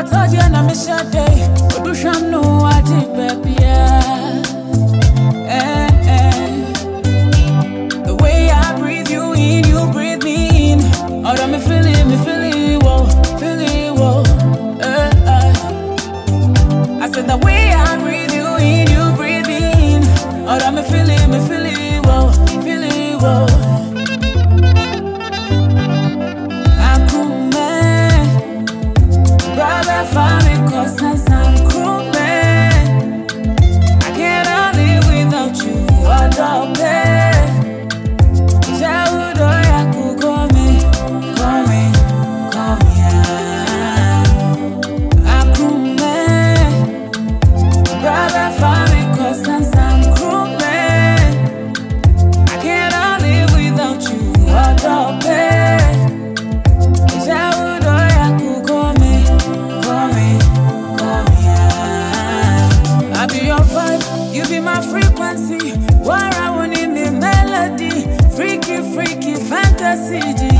told you and I miss your day. But do sham no I take baby. The way I breathe you in, you breathe me in. Oh, that me feel it, whoa, feel it, whoa. I said the way I breathe you in, you breathe me in. Oh, that me feel it, whoa, feel it, whoa. Brother, family, cause I'm cool, man. I cannot live without you, adopt it. Jahudo yaku come, yeah. Akume, brother, family, cause I'm cool, man. I cannot live without you, adopt it. Jahudo yaku come, yeah. I be your vibe, you be my frequency. Where I want in the melody, freaky fantasy.